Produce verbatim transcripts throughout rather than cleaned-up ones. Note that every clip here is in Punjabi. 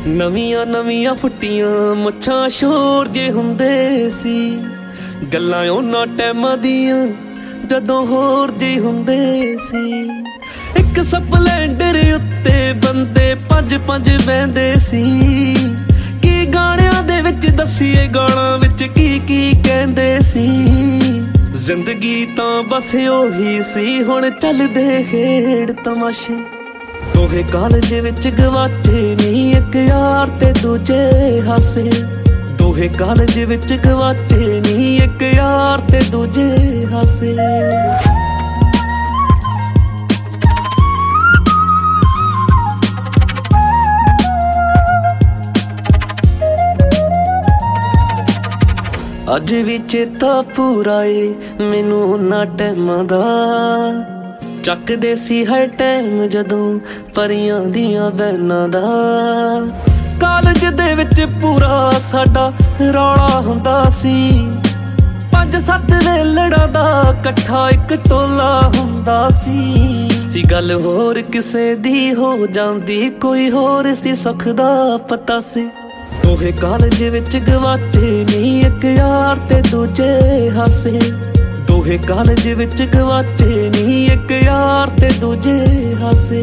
ਨਵੀਆਂ ਨਵੀਆਂ ਫੁੱਟੀਆਂ ਮੁੱਛਾਂ ਸ਼ੋਰ ਜੇ ਹੁੰਦੇ ਸੀ। ਗੱਲਾਂ ਉਹਨਾਂ ਟੈਮਾਂ ਦੀਆਂ ਜਦੋਂ ਹੋਰ ਜੇ ਹੁੰਦੇ ਸੀ। ਇੱਕ ਸਪਲੈਂਡਰ ਉੱਤੇ ਬੰਦੇ ਪੰਜ ਪੰਜ ਬਹਿੰਦੇ ਸੀ। ਕੀ ਗਾਣਿਆਂ ਦੇ ਵਿੱਚ ਦੱਸੀਏ ਗਾਲਾਂ ਵਿੱਚ ਕੀ ਕੀ ਕਹਿੰਦੇ ਸੀ। ਜ਼ਿੰਦਗੀ ਤਾਂ ਬਸ ਉਹੀ ਸੀ, ਹੁਣ ਚੱਲਦੇ ਖੇਡ ਤਮਾਸ਼ੇ। ਦੋਹੇ ਕਾਲਜ ਵਿੱਚ ਗਵਾਚੇ ਨੀ, ਇੱਕ ਯਾਰ ਤੇ ਦੂਜੇ ਹਾਸੇ। ਦੋਹੇ ਕਾਲਜ ਵਿੱਚ ਗਵਾਚੇ ਨੀ, ਇੱਕ ਯਾਰ ਤੇ ਦੂਜੇ ਹਾਸੇ। ਅੱਜ ਵੀ ਚੇਤਾ ਪੂਰਾ ਏ ਮੈਨੂੰ ਉਹਨਾਂ ਟੈਮਾਂ ਦਾ। ਚੱਕਦੇ ਸੀ ਹਰ ਟਾਈਮ ਜਦੋਂ ਪਰੀਆਂ ਦੀਆਂ ਬੈਨਾਂ ਦਾ। ਕਾਲਜ ਦੇ ਵਿੱਚ ਪੂਰਾ ਸਾਡਾ ਰੌਲਾ ਹੁੰਦਾ ਸੀ। ਪੰਜ ਸੱਤ ਵੇਲੜਾਂ ਦਾ ਇਕੱਠਾ ਇੱਕ ਟੋਲਾ ਹੁੰਦਾ ਸੀ। ਸੀ ਗੱਲ ਹੋਰ ਕਿਸੇ ਦੀ ਹੋ ਜਾਂਦੀ, ਕੋਈ ਹੋਰ ਸੀ ਸੁੱਖ ਦਾ ਪਤਾ ਸੀ। ਦੋਹੇ ਕਾਲਜ ਵਿੱਚ ਗਵਾਚੇ ਨੀ, ਇੱਕ ਯਾਰ ਤੇ ਦੂਜੇ ਹਾਸੇ। ਦੋਹੇ ਕਾਲਜ ਵਿੱਚ ਗਵਾਚੇ ਨੀ, ਇੱਕ ਯਾਰ ਤੇ ਦੂਜੇ ਹਾਸੇ।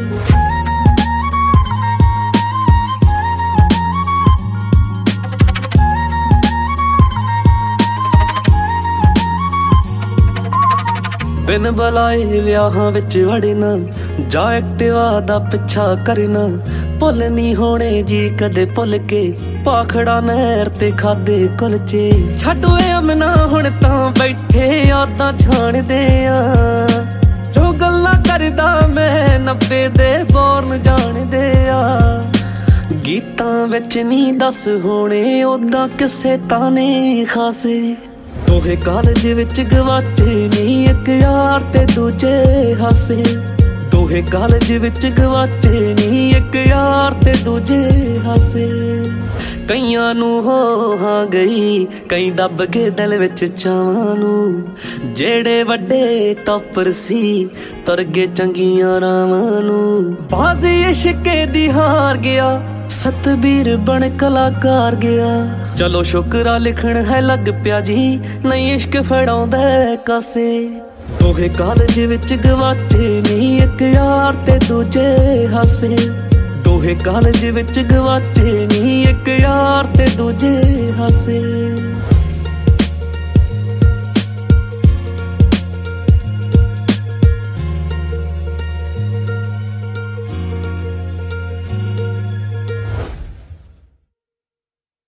ਬਿਨ ਬੁਲਾਏ ਵਿਆਹਾਂ ਵਿੱਚ ਵੜਨਾ, ਜਾਂ ਐਕਟਿਵਾ ਦਾ ਪਿੱਛਾ ਕਰਨਾ। ਭੁੱਲ ਨੀ ਹੋਣੇ ਜੀ ਕਦੇ ਭੁੱਲ ਕੇ ਪਾਖੜਾ ਨਹਿਰ ਤੇ ਖਾਦੇ ਕੁਲਚੇ। ਛੱਡ ਓਏ ਅਮਨਾ ਹੁਣ ਤਾਂ ਬੈਠੇ ਯਾਦਾਂ ਛਾਣਦੇ ਆ। ਜੋ ਗੱਲਾਂ ਕਰਦਾ ਮੈਂ ਨੱਬੇ ਦੇ ਬੋਰਨ ਜਾਣਦੇ ਆ। ਗੀਤਾਂ ਵਿੱਚ ਨੀ ਦੱਸ ਹੋਣੇ ਓਦਾਂ ਕਿਸੇ ਤਾਨੇ ਖਾਸੇ। ਦੋਹੇ ਕਾਲਜ ਵਿੱਚ ਗਵਾਚੇ ਨੀ, ਇੱਕ ਯਾਰ ਤੇ ਦੂਜੇ ਹਾਸੇ। ਦੋਹੇ ਕਾਲਜ ਵਿੱਚ ਗਵਾਚੇ ਨੀ, ਇੱਕ ਯਾਰ ਤੇ ਦੂਜੇ ਹਾਸੇ। ਕਈਆਂ ਨੂੰ ਹੋ ਹਾਂ ਗਈ, ਕਈ ਦੱਬ ਕੇ ਦਿਲ ਵਿੱਚ ਚਾਵਾਂ ਨੂੰ। ਜਿਹੜੇ ਵੱਡੇ ਟੌਪਰ ਸੀ ਤੁਰ ਗਏ ਚੰਗੀਆਂ ਰਾਵਾਂ ਨੂੰ। ਬਾਜ਼ੀ ਇਸ਼ਕੇ ਦੀ ਹਾਰ ਗਿਆ, ਸਤਬੀਰ ਬਣ ਕਲਾਕਾਰ ਗਿਆ। ਚਲੋ ਸ਼ੁਕਰਾ ਲਿਖਣ ਹੈ ਲੱਗ ਪਿਆ ਜੀ, ਨਹੀਂ ਇਸ਼ਕ ਫੜਾਉਂਦਾ ਕਾਸੇ। ਦੋਹੇ ਕਾਲਜ ਵਿੱਚ ਗਵਾਚੇ ਨੀ, ਇੱਕ ਯਾਰ ਤੇ ਦੂਜੇ ਹਾਸੇ। ਦੋਹੇ ਕਾਲਜ ਵਿੱਚ ਗਵਾਚੇ ਨੀ, ਇੱਕ ਯਾਰ ਤੇ ਦੂਜੇ ਹਾਸੇ।